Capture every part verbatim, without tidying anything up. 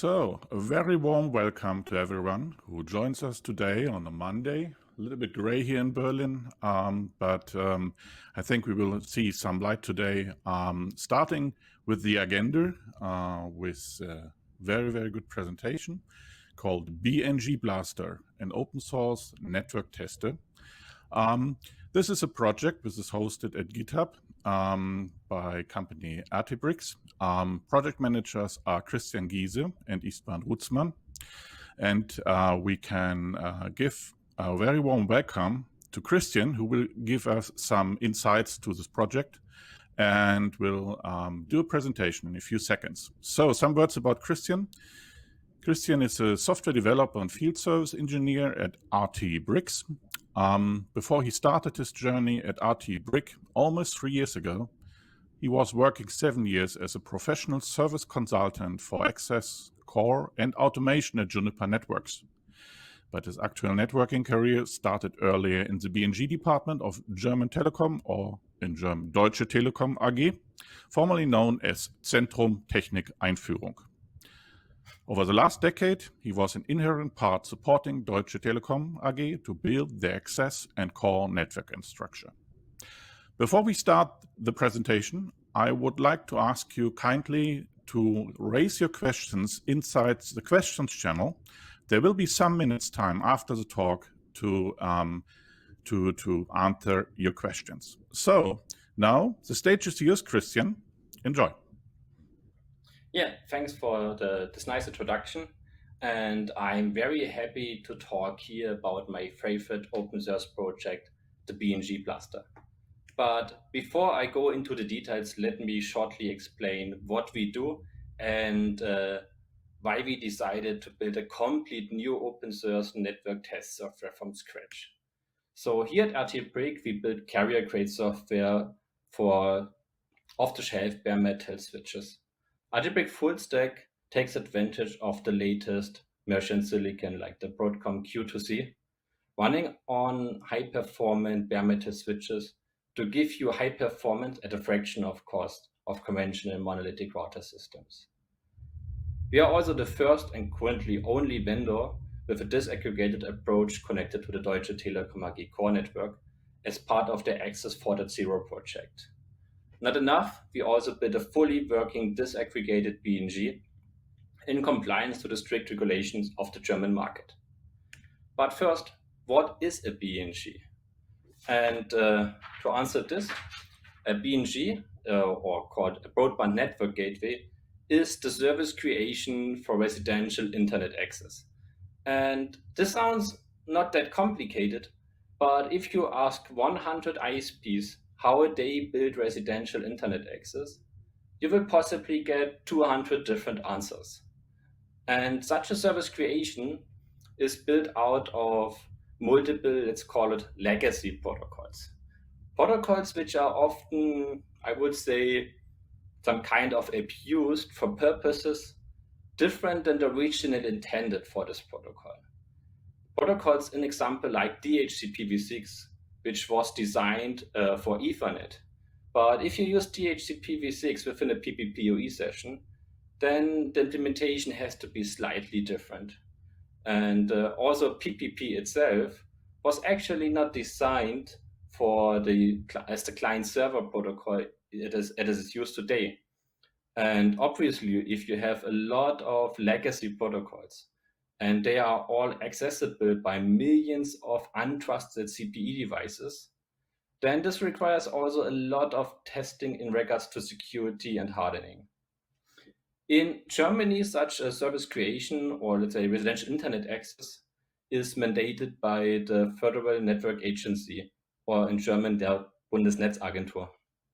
So, a very warm welcome to everyone who joins us today on a Monday. A little bit gray here in Berlin, um, but um, I think we will see some light today, um, starting with the agenda uh, with a very, very good presentation called B N G Blaster, an open source network tester. Um, this is a project which is hosted at GitHub um, by company Artibricks. Um, project managers are Christian Giese and Istvan Rutzmann. And uh, we can uh, give a very warm welcome to Christian, who will give us some insights to this project and will um, do a presentation in a few seconds. So some words about Christian. Christian is a software developer and field service engineer at Artibricks. Um, before he started his journey at Artibrick almost three years ago, he was working seven years as a professional service consultant for access, core, and automation at Juniper Networks. But his actual networking career started earlier in the B N G department of German Telekom, or in German Deutsche Telekom A G, formerly known as Zentrum Technik Einführung. Over the last decade, he was an inherent part supporting Deutsche Telekom A G to build the access and core network infrastructure. Before we start the presentation, I would like to ask you kindly to raise your questions inside the questions channel. There will be some minutes time after the talk to, um, to, to answer your questions. So now the stage is yours, Christian. Enjoy. Yeah, thanks for the, this nice introduction. And I'm very happy to talk here about my favorite open source project, the B N G Blaster. But before I go into the details, let me shortly explain what we do and uh, why we decided to build a complete new open source network test software from scratch. So here at Artibrick, we build carrier-grade software for off-the-shelf bare metal switches. Artibrick Full Stack takes advantage of the latest merchant silicon like the Broadcom Q two C, running on high-performant bare metal switches to give you high performance at a fraction of cost of conventional monolithic router systems. We are also the first and currently only vendor with a disaggregated approach connected to the Deutsche Telekom A G core network as part of the Access four point zero project. Not enough, we also built a fully working disaggregated B N G in compliance to the strict regulations of the German market. But first, what is a B N G? And uh, to answer this, a B N G, uh, or called a broadband network gateway, is the service creation for residential internet access. And this sounds not that complicated, but if you ask one hundred I S Ps how they build residential internet access, you will possibly get two hundred different answers. And such a service creation is built out of multiple, let's call it legacy protocols. Protocols which are often, I would say, some kind of abused for purposes different than the original intended for this protocol. Protocols, an example like D H C P v six, which was designed uh, for Ethernet. But if you use D H C P v six within a P P P O E session, then the implementation has to be slightly different. And uh, also P P P itself was actually not designed for the as the client server protocol it is, it is used today. And obviously, if you have a lot of legacy protocols and they are all accessible by millions of untrusted C P E devices, then this requires also a lot of testing in regards to security and hardening. In Germany, such a service creation, or let's say residential internet access, is mandated by the Federal Network Agency, or in German, der Bundesnetzagentur.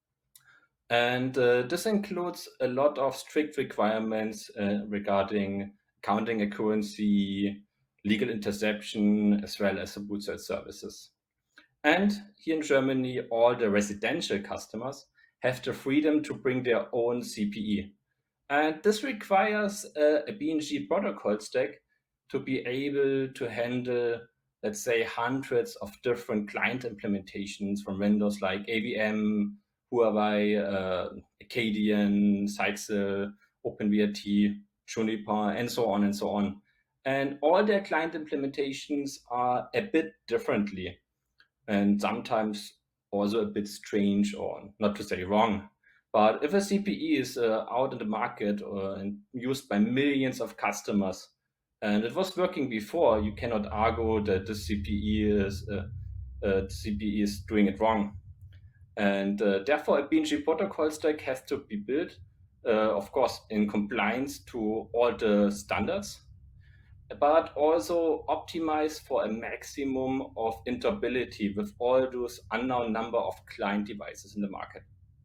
And uh, this includes a lot of strict requirements uh, regarding counting accuracy, legal interception, as well as the boot cert services. And here in Germany, all the residential customers have the freedom to bring their own C P E. And this requires a, a B N G protocol stack to be able to handle, let's say, hundreds of different client implementations from vendors like A V M, Huawei, uh, Acadian, Sitesel, OpenWrt, Juniper, and so on and so on. And all their client implementations are a bit differently, and sometimes also a bit strange, or not to say wrong. But if a C P E is uh, out in the market uh, and used by millions of customers, and it was working before, you cannot argue that the C P E is uh, uh, the C P E is doing it wrong. And uh, therefore, a B N G protocol stack has to be built, uh, of course, in compliance to all the standards, but also optimize for a maximum of interoperability with all those unknown number of client devices in the market.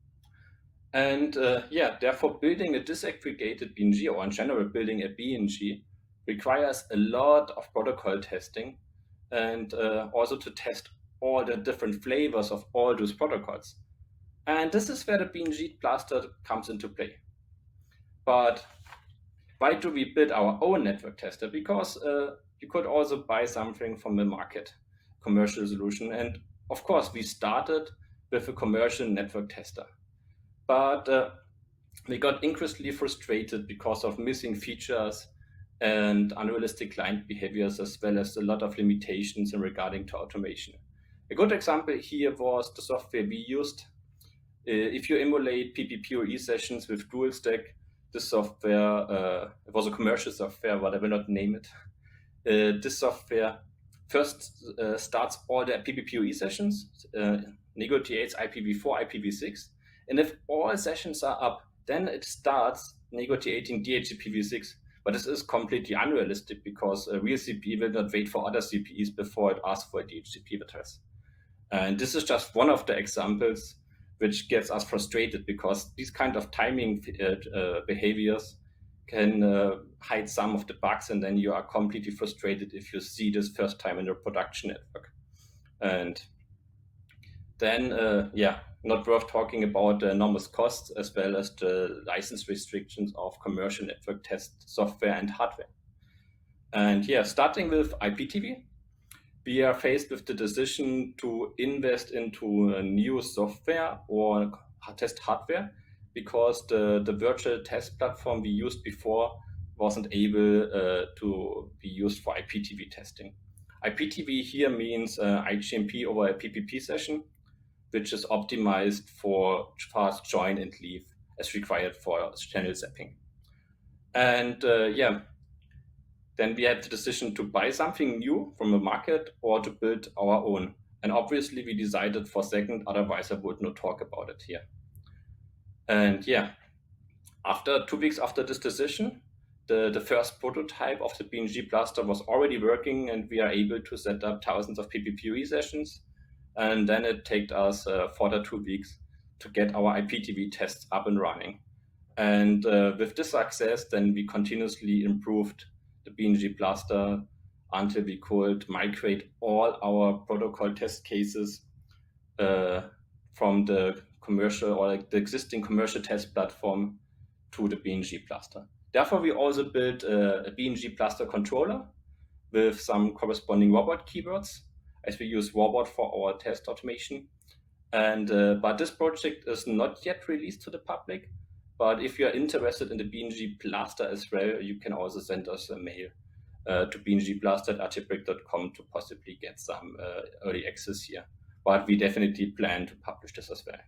And uh, yeah, therefore building a disaggregated B N G, or in general building a B N G, requires a lot of protocol testing, and uh, also to test all the different flavors of all those protocols. And this is where the B N G Plaster comes into play. But why do we build our own network tester? Because uh, you could also buy something from the market, commercial solution. And of course, we started with a commercial network tester. But uh, we got increasingly frustrated because of missing features and unrealistic client behaviors, as well as a lot of limitations in regarding to automation. A good example here was the software we used. Uh, if you emulate P P P O E sessions with DualStack, this software, uh, it was a commercial software, but I will not name it. Uh, this software first uh, starts all the P P P O E sessions, uh, negotiates I P v four, I P v six, and if all sessions are up, then it starts negotiating D H C P v six. But this is completely unrealistic, because a real C P E will not wait for other C P Es before it asks for a D H C P address. And this is just one of the examples which gets us frustrated, because these kind of timing uh, uh, behaviors can uh, hide some of the bugs, and then you are completely frustrated if you see this first time in your production network. And then, uh, yeah, not worth talking about the enormous costs, as well as the license restrictions of commercial network test software and hardware. And yeah, starting with I P T V, we are faced with the decision to invest into a new software or test hardware, because the, the virtual test platform we used before wasn't able uh, to be used for I P T V testing. I P T V here means uh, I G M P over a P P P session, which is optimized for fast join and leave as required for channel zapping. And uh, yeah, then we had the decision to buy something new from the market or to build our own. And obviously we decided for second, otherwise I would not talk about it here. And yeah, after two weeks after this decision, the, the first prototype of the B N G Plaster was already working, and we are able to set up thousands of P P P O E sessions. And then it took us uh, further two weeks to get our I P T V tests up and running. And uh, with this success, then we continuously improved the B N G Plaster until we could migrate all our protocol test cases uh, from the commercial or like the existing commercial test platform to the B N G Plaster. Therefore, we also built a, a B N G Plaster controller with some corresponding robot keywords, as we use robot for our test automation. And uh, but this project is not yet released to the public. But if you are interested in the B N G Plaster as well, you can also send us a mail uh, to b n g plaster at artibrick dot com to possibly get some uh, early access here. But we definitely plan to publish this as well.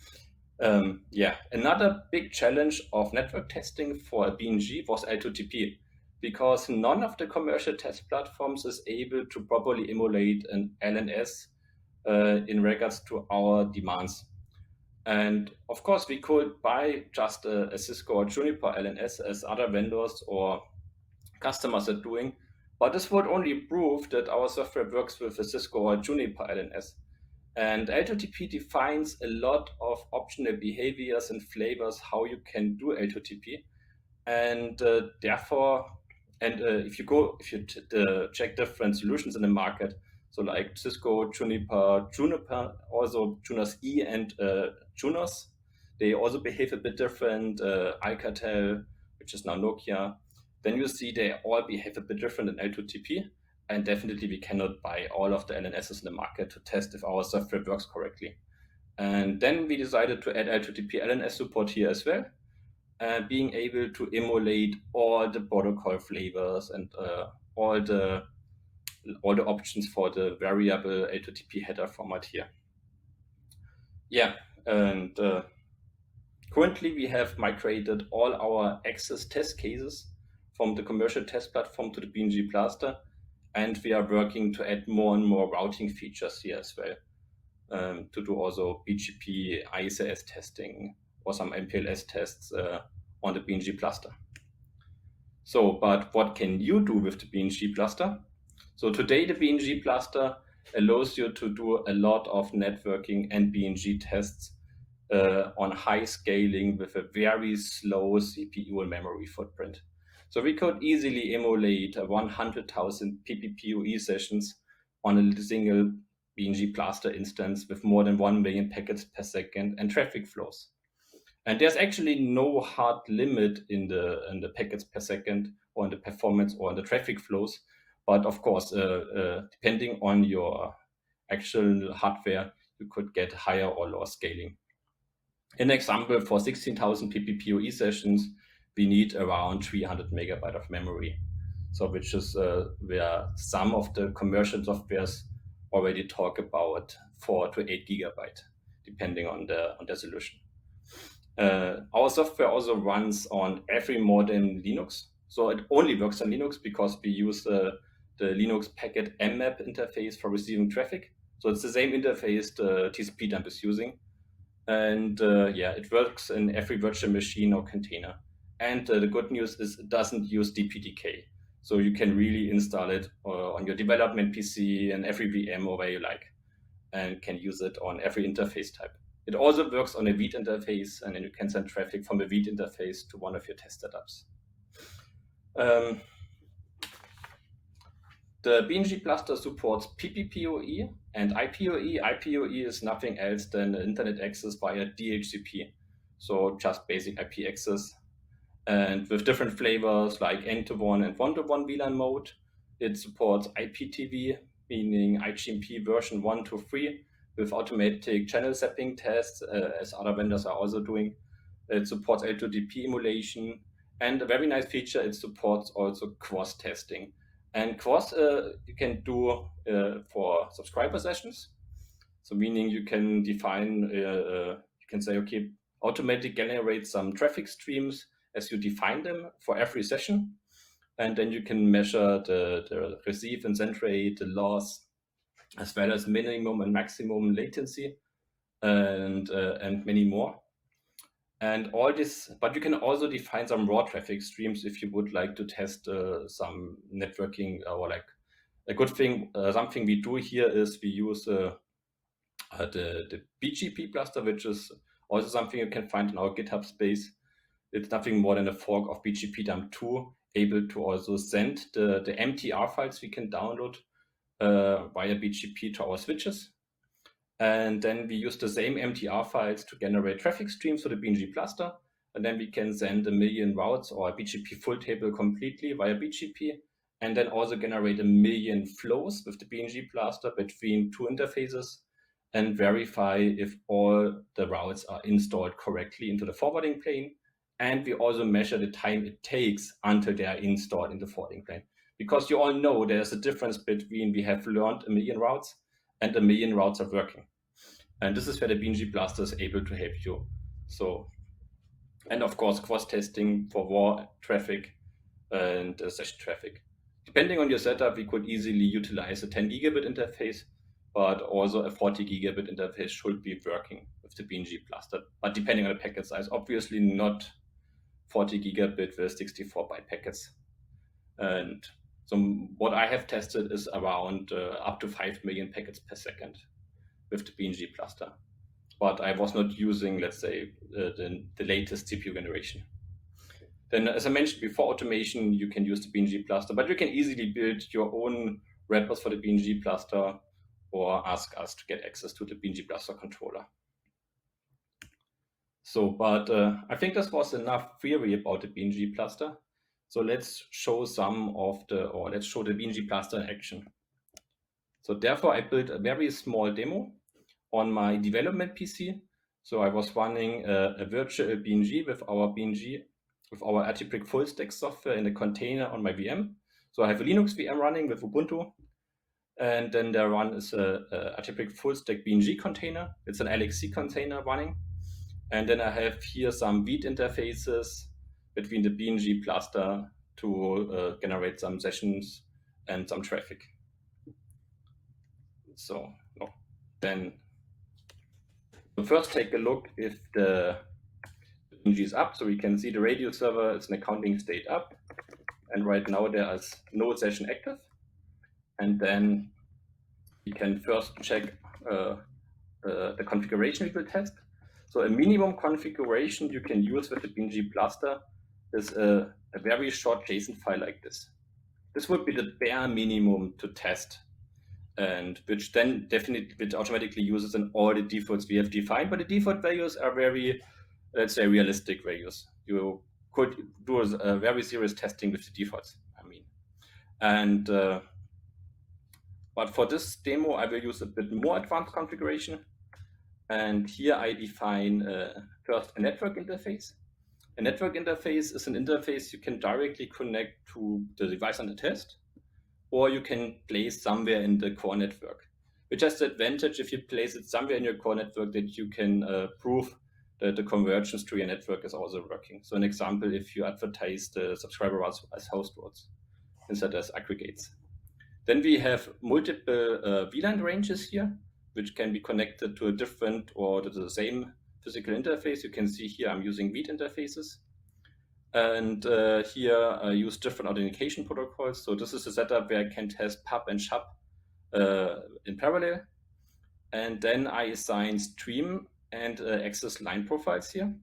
Um, yeah, another big challenge of network testing for a B N G was L two T P, because none of the commercial test platforms is able to properly emulate an L N S uh, in regards to our demands. And of course, we could buy just a, a Cisco or Juniper L N S as other vendors or customers are doing, but this would only prove that our software works with a Cisco or Juniper L N S. And L two T P defines a lot of optional behaviors and flavors how you can do L two T P. And uh, therefore, and uh, if you go, if you t uh, check different solutions in the market, so like Cisco, Juniper, Juniper, also Junos E and uh, Junos, they also behave a bit different, uh, Alcatel, which is now Nokia. Then you see they all behave a bit different in L two T P. And definitely we cannot buy all of the L N Ss in the market to test if our software works correctly. And then we decided to add L two T P L N S support here as well. uh, being able to emulate all the protocol flavors and uh, all the all the options for the variable L two T P header format here. Yeah, and uh, currently we have migrated all our Access test cases from the commercial test platform to the B N G Plaster, and we are working to add more and more routing features here as well, um, to do also B G P I S A S testing or some M P L S tests uh, on the B N G Plaster. So, but what can you do with the B N G Plaster? So today the B N G Plaster allows you to do a lot of networking and B N G tests uh, on high scaling with a very slow C P U and memory footprint. So we could easily emulate one hundred thousand P P P U E sessions on a single B N G Plaster instance with more than one million packets per second and traffic flows. And there's actually no hard limit in the in the packets per second or in the performance or in the traffic flows. But of course, uh, uh, depending on your actual hardware, you could get higher or lower scaling. An example, for sixteen thousand P P P U E sessions, we need around three hundred megabyte of memory. So which is uh, where some of the commercial softwares already talk about four to eight gigabyte, depending on the on the solution. Uh, our software also runs on every modern Linux. So it only works on Linux because we use uh, the Linux packet M map interface for receiving traffic. So it's the same interface the T C P dump is using. And uh, yeah, it works in every virtual machine or container. And uh, the good news is it doesn't use D P D K. So you can really install it uh, on your development P C and every V M or where you like, and can use it on every interface type. It also works on a V I D interface, and then you can send traffic from a V I D interface to one of your test setups. Um, the B N G Plaster supports P P P O E and I P O E. I P O E is nothing else than internet access via D H C P, so just basic I P access. And with different flavors like N-to-one and one-to-one V LAN mode, it supports I P T V, meaning I G M P version one to three, with automatic channel zapping tests, uh, as other vendors are also doing. It supports L two D P emulation, and a very nice feature, it supports also cross testing. And cross uh, you can do uh, for subscriber sessions. So meaning you can define, uh, uh, you can say, okay, automatically generate some traffic streams as you define them for every session. And then you can measure the, the receive and send rate, the loss, as well as minimum and maximum latency, and uh, and many more. And all this, but you can also define some raw traffic streams if you would like to test uh, some networking, or like a good thing. Uh, something we do here is we use uh, uh, the the B G P Plaster, which is also something you can find in our GitHub space. It's nothing more than a fork of B G P dump two, able to also send the the M T R files we can download uh, via B G P to our switches. And then we use the same M T R files to generate traffic streams for the B N G Plaster. And then we can send a million routes or a B G P full table completely via B G P. And then also generate a million flows with the B N G Plaster between two interfaces, and verify if all the routes are installed correctly into the forwarding plane. And we also measure the time it takes until they are installed in the forwarding plane. Because you all know there's a difference between we have learned a million routes and a million routes are working. And this is where the B N G Plaster is able to help you. So, and of course, cross testing for raw traffic and uh, session traffic. Depending on your setup, we could easily utilize a ten gigabit interface, but also a forty gigabit interface should be working with the B N G Plaster. But depending on the packet size, obviously not forty gigabit with sixty-four byte packets. And so what I have tested is around uh, up to five million packets per second with the B N G Plaster. But I was not using, let's say, uh, the, the latest C P U generation. Then, as I mentioned before, automation, you can use the B N G Plaster, but you can easily build your own wrappers for the B N G Plaster or ask us to get access to the B N G Plaster controller. So, but uh, I think this was enough theory about the B N G Plaster. So let's show some of the, or let's show the B N G Plaster in action. So therefore, I built a very small demo on my development P C. So I was running a, a virtual B N G with our B N G with our ArtiBrick full stack software in a container on my V M. So I have a Linux V M running with Ubuntu, and then there one is a, a ArtiBrick full stack B N G container. It's an L X C container running. And then I have here some Vite interfaces between the B N G cluster to uh, generate some sessions and some traffic. So no. then we'll first take a look if the B N G is up. So we can see the radio server is an accounting state up. And right now there is no session active. And then we can first check uh, uh, the configuration we will test. So a minimum configuration you can use with the B N G cluster is a, a very short JSON file like this. This would be the bare minimum to test, and which then definitely which automatically uses in all the defaults we have defined. But the default values are very, let's say, realistic values. You could do a very serious testing with the defaults, I mean. And uh, but for this demo, I will use a bit more advanced configuration. And here I define uh, first a network interface. A network interface is an interface you can directly connect to the device under test, or you can place somewhere in the core network, which has the advantage if you place it somewhere in your core network that you can uh, prove that the convergence to your network is also working. So an example, if you advertise the subscriber routes as host routes instead as aggregates. Then we have multiple uh, V LAN ranges here, which can be connected to a different or to the same physical interface. You can see here I'm using Vite interfaces. And uh, here I use different authentication protocols. So this is a setup where I can test pub and shub uh, in parallel. And then I assign stream and uh, access line profiles here.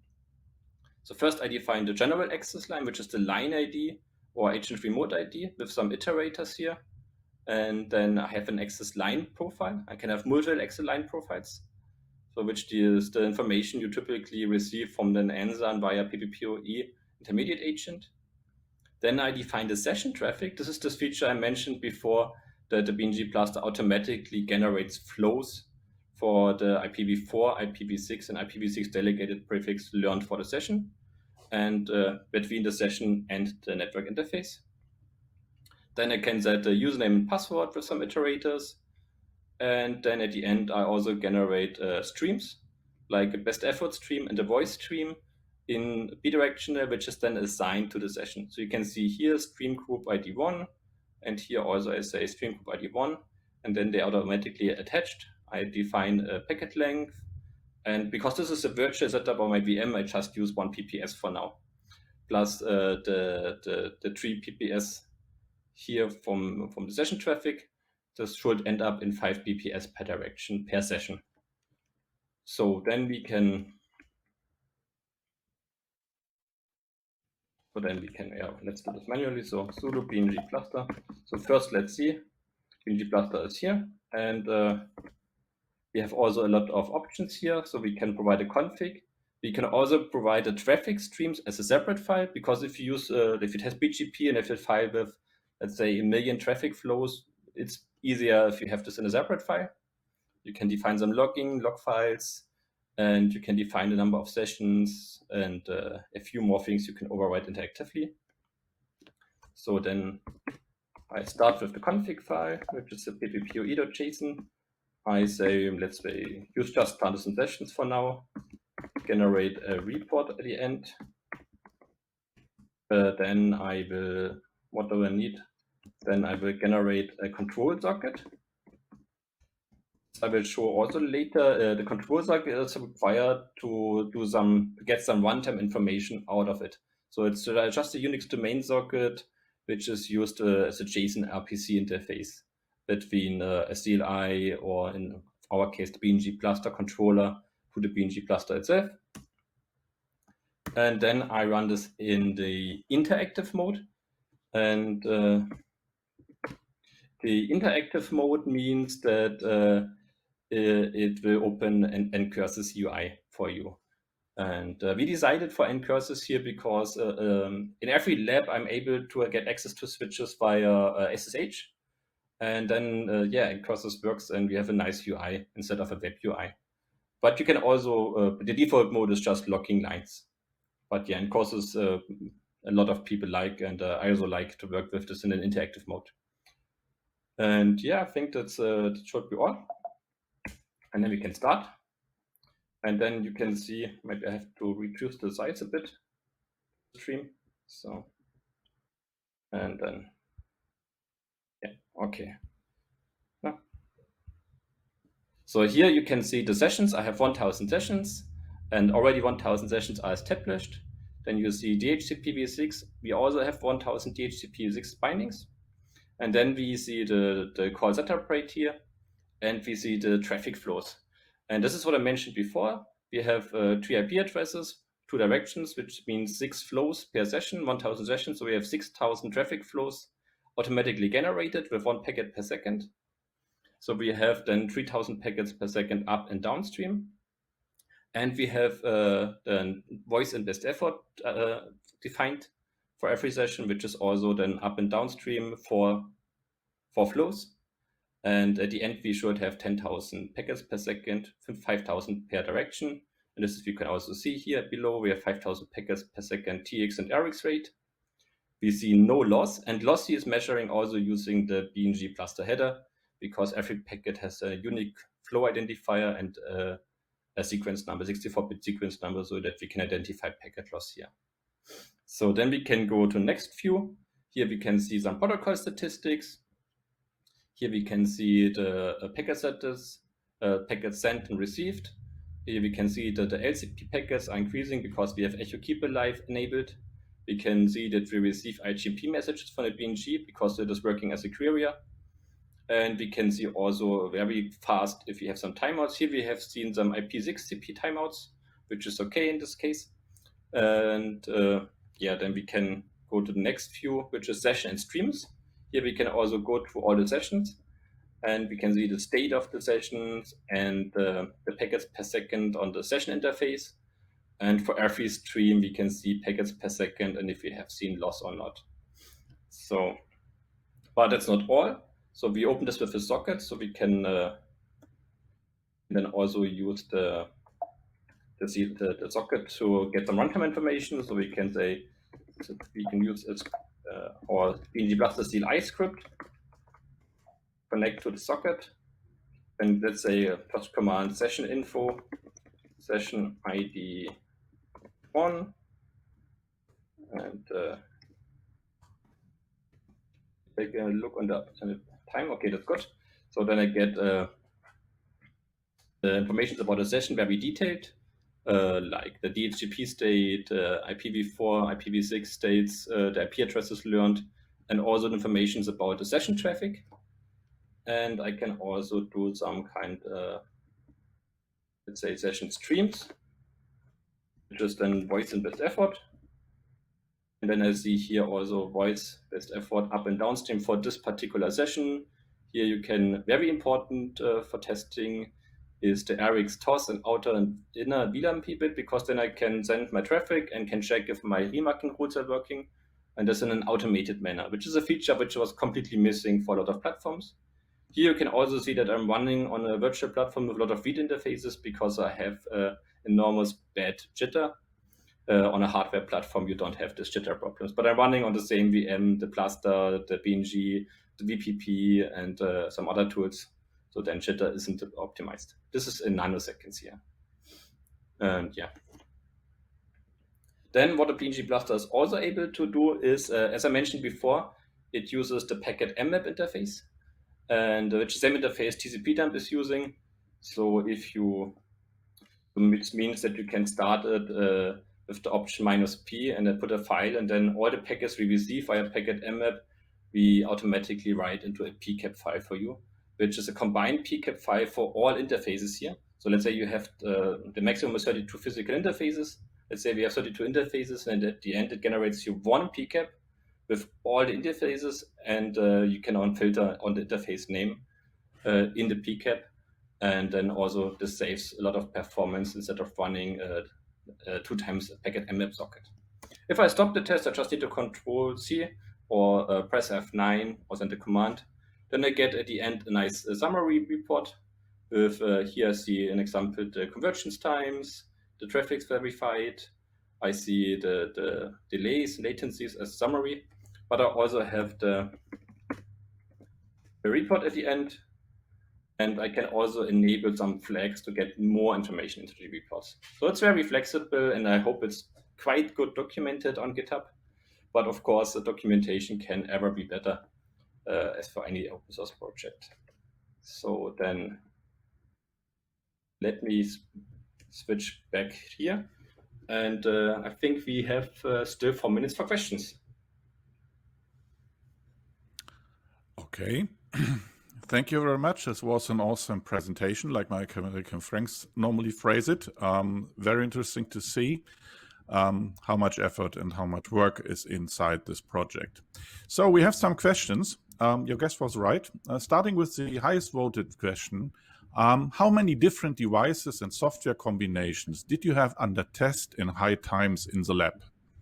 So first I define the general access line, which is the line I D or agent remote I D with some iterators here. And then I have an access line profile. I can have multiple access line profiles, so which is the information you typically receive from the Ansan via P P P O E intermediate agent. Then I define the session traffic. This is this feature I mentioned before, that the B N G cluster automatically generates flows for the I P v four, I P v six, and I P v six delegated prefix learned for the session, and uh, between the session and the network interface. Then I can set the username and password with some iterators. And then at the end, I also generate uh, streams, like a best effort stream and a voice stream in bidirectional, which is then assigned to the session. So you can see here stream group I D one, and here also I say stream group I D one, and then they are automatically attached. I define a packet length. And because this is a virtual setup on my V M, I just use one P P S for now, plus uh, the, the, the three P P S here from, from the session traffic. This should end up in five B P S per direction per session. So then we can, so then we can, yeah, let's do this manually. So sudo B N G cluster. So first let's see, B N G cluster is here, and uh, we have also a lot of options here. So we can provide a config. We can also provide the traffic streams as a separate file, because if you use, uh, if it has B G P and if it file with, let's say, a million traffic flows, it's easier if you have this in a separate file. You can define some logging, log files, and you can define the number of sessions and uh, a few more things you can override interactively. So then I start with the config file, which is a P P P O E.json. I say, let's say, use just standards and sessions for now. Generate a report at the end. Uh, then I will, what do I need? Then I will generate a control socket. I will show also later uh, the control socket is required to do some to get some runtime information out of it. So it's uh, just a Unix domain socket, which is used uh, as a JSON R P C interface between uh, a C L I, or in our case, the B N G cluster controller, to the B N G cluster itself. And then I run this in the interactive mode. And uh, the interactive mode means that uh, it will open an ncurses U I for you. And uh, we decided for ncurses here because uh, um, in every lab, I'm able to get access to switches via uh, S S H. And then, uh, yeah, ncurses works, and we have a nice U I instead of a web U I. But you can also, uh, the default mode is just locking lines. But yeah, ncurses uh, a lot of people like, and uh, I also like to work with this in an interactive mode. And yeah, I think that's uh, that should be all. And then we can start. And then you can see, maybe I have to reduce the size a bit, stream. So, and then, yeah, okay. No. So here you can see the sessions. I have one thousand sessions, and already one thousand sessions are established. Then you see D H C P v six. We also have one thousand D H C P v six bindings. And then we see the, the call setup rate here, and we see the traffic flows. And this is what I mentioned before. We have uh, three I P addresses, two directions, which means six flows per session, one thousand sessions. So we have six thousand traffic flows automatically generated with one packet per second. So we have then three thousand packets per second up and downstream. And we have uh, the voice and best effort uh, defined for every session, which is also then up and downstream for, for flows. And at the end, we should have ten thousand packets per second, five thousand per direction. And this is, you can also see here below, we have five thousand packets per second T X and R X rate. We see no loss, and lossy is measuring also using the B N G Bluster header, because every packet has a unique flow identifier and uh, a sequence number, sixty-four bit sequence number, so that we can identify packet loss here. So then we can go to next view. Here we can see some protocol statistics. Here we can see the uh, packet status, uh, packets sent and received. Here we can see that the L C P packets are increasing because we have Echo Keep Alive enabled. We can see that we receive I G P messages from the B N G because it is working as a querier. And we can see also very fast if we have some timeouts. Here we have seen some I P six T P timeouts, which is okay in this case. And uh, yeah, then we can go to the next view, which is session and streams. Here we can also go through all the sessions, and we can see the state of the sessions and uh, the packets per second on the session interface. And for every stream, we can see packets per second and if we have seen loss or not. So, but that's not all. So we open this with a socket, so we can uh, then also use the the, the the socket to get some runtime information. So we can say so we can use it. Uh, or B N G Bluster Seal I script, connect to the socket, and let's say a touch command session info, session I D one, and uh, take a look on the, on the time. Okay, that's good. So then I get uh, the information about the session very detailed, uh, like the D H C P state, uh, I P v four, I P v six states, uh, the I P addresses learned, and also the information about the session traffic. And I can also do some kind, uh, let's say, session streams, which is then voice and best effort. And then I see here also voice, best effort, up and downstream for this particular session. Here you can, very important uh, for testing, is the R X T O S and outer and inner V LAN bit, because then I can send my traffic and can check if my remarking rules are working, and this in an automated manner, which is a feature which was completely missing for a lot of platforms. Here you can also see that I'm running on a virtual platform with a lot of read interfaces because I have uh, enormous bad jitter. Uh, on a hardware platform, you don't have this jitter problems, but I'm running on the same V M, the Bluster, the B N G, the V P P, and uh, some other tools. So then jitter isn't optimized. This is in nanoseconds here. And yeah. Then what the B N G Bluster is also able to do is, uh, as I mentioned before, it uses the packet M map interface, and uh, which same interface T C P dump is using. So if you, which means that you can start it uh, with the option minus P and then put a file, and then all the packets we receive via packet M map, we automatically write into a P CAP file for you, which is a combined P CAP file for all interfaces here. So let's say you have uh, the maximum is thirty-two physical interfaces. Let's say we have thirty-two interfaces, and at the end it generates you one P CAP with all the interfaces, and uh, you can on filter on the interface name uh, in the P CAP, and then also this saves a lot of performance instead of running uh, uh, two times a packet M map socket. If I stop the test, I just need to Control C or uh, press F nine or send a command. Then I get at the end a nice uh, summary report with uh, here I see an example, the convergence times, the traffic's verified, I see the, the delays, latencies as summary, but I also have the, the report at the end. And I can also enable some flags to get more information into the reports. So it's very flexible, and I hope it's quite good documented on GitHub. But of course, the documentation can ever be better uh, as for any open source project. So then let me switch back here. And uh, I think we have uh, still four minutes for questions. Okay. Thank you very much. This was an awesome presentation, like my American friends normally phrase it. Um, very interesting to see um, how much effort and how much work is inside this project. So we have some questions. Um, your guess was right. Uh, starting with the highest voted question, um, how many different devices and software combinations did you have under test in high times in the lab?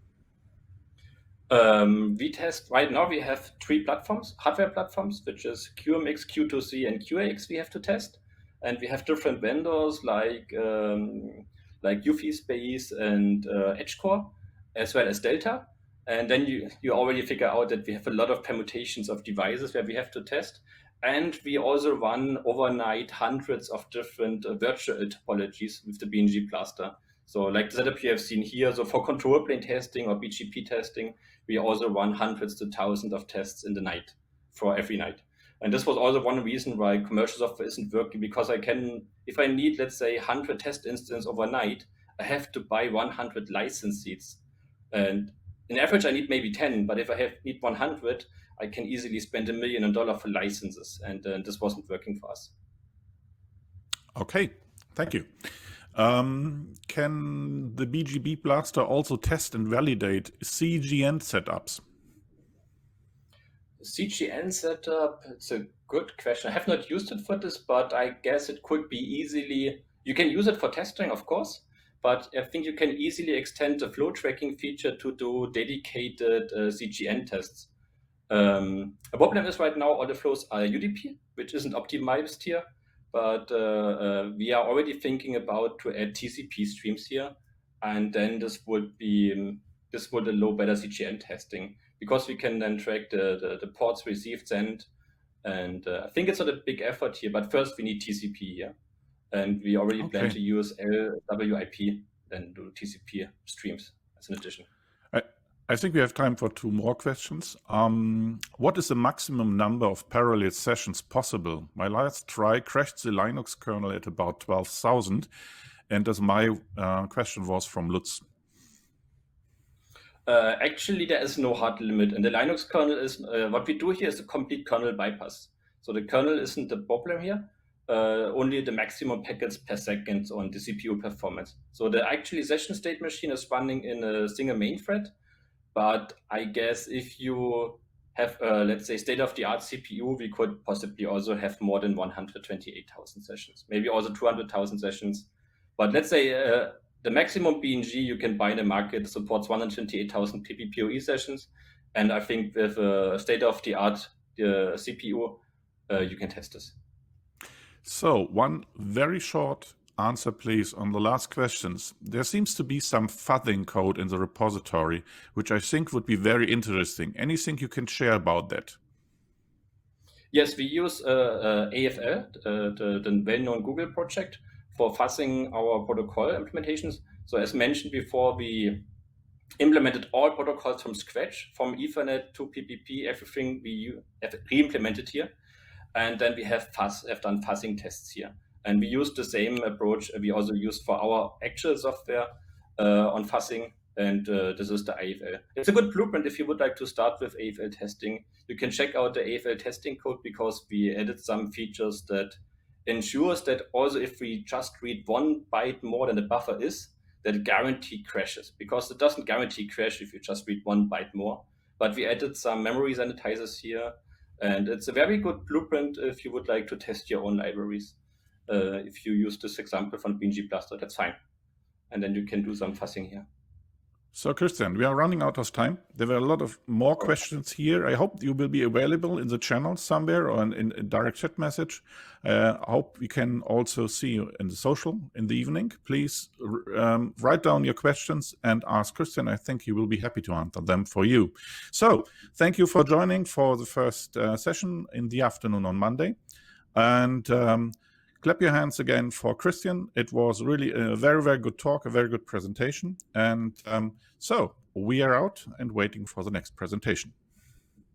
Um, we test right now, we have three platforms, hardware platforms, which is Q M X, Q two C, and Q A X we have to test. And we have different vendors like um, like UFiSpace and uh, EdgeCore, as well as Delta. And then you, you already figure out that we have a lot of permutations of devices where we have to test. And we also run overnight hundreds of different uh, virtual topologies with the B N G Plaster. So like the setup you have seen here, so for control plane testing or B G P testing, we also run hundreds to thousands of tests in the night for every night. And this was also one reason why commercial software isn't working, because I can, if I need, let's say, one hundred test instances overnight, I have to buy one hundred license seats. And in average, I need maybe ten, but if I have need one hundred, I can easily spend a million dollars for licenses. And uh, this wasn't working for us. Okay, thank you. Um, can the B G B Blaster also test and validate C G N setups? C G N setup, it's a good question. I have not used it for this, but I guess it could be easily, you can use it for testing, of course, but I think you can easily extend the flow tracking feature to do dedicated uh, C G N tests. Um, a problem is right now all the flows are U D P, which isn't optimized here. But uh, uh, we are already thinking about to add T C P streams here, and then this would be um, this would allow better C G N testing, because we can then track the the, the ports received, sent, and uh, I think it's not a big effort here. But first we need T C P here, and we already Okay. plan to use L W I P and do T C P streams as an addition. I, I think we have time for two more questions. Um, what is the maximum number of parallel sessions possible? My last try crashed the Linux kernel at about twelve thousand, and as my uh, question was from Lutz. Uh, actually, there is no hard limit, and the Linux kernel is uh, what we do here is a complete kernel bypass. So the kernel isn't the problem here, uh, only the maximum packets per second on the C P U performance. So the actually session state machine is running in a single main thread, but I guess if you have, uh, let's say, state-of-the-art C P U, we could possibly also have more than one hundred twenty-eight thousand sessions, maybe also two hundred thousand sessions. But let's say uh, the maximum B N G you can buy in the market supports one hundred twenty-eight thousand P P P O E sessions. And I think with a state-of-the-art uh, C P U, uh, you can test this. So one very short answer, please, on the last questions. There seems to be some fuzzing code in the repository, which I think would be very interesting. Anything you can share about that? Yes, we use uh, uh, A F L, uh, the, the well-known Google project, for fuzzing our protocol implementations. So as mentioned before, we implemented all protocols from scratch, from Ethernet to P P P, everything we have re-implemented here. And then we have, fuzz, have done fuzzing tests here. And we use the same approach we also use for our actual software uh, on fuzzing. And uh, this is the A F L. It's a good blueprint if you would like to start with A F L testing. You can check out the A F L testing code, because we added some features that ensures that also if we just read one byte more than the buffer is, that guarantee crashes, because it doesn't guarantee crash if you just read one byte more. But we added some memory sanitizers here, and it's a very good blueprint if you would like to test your own libraries. Uh, if you use this example from B N G Plaster, that's fine. And then you can do some fuzzing here. So, Christian, we are running out of time. There were a lot of more questions here. I hope you will be available in the channel somewhere or in, in a direct chat message. Uh, I hope we can also see you in the social in the evening. Please um, write down your questions and ask Christian. I think he will be happy to answer them for you. So, thank you for joining for the first uh, session in the afternoon on Monday. And um, clap your hands again for Christian. It was really a very, very good talk, a very good presentation. And um, so we are out and waiting for the next presentation.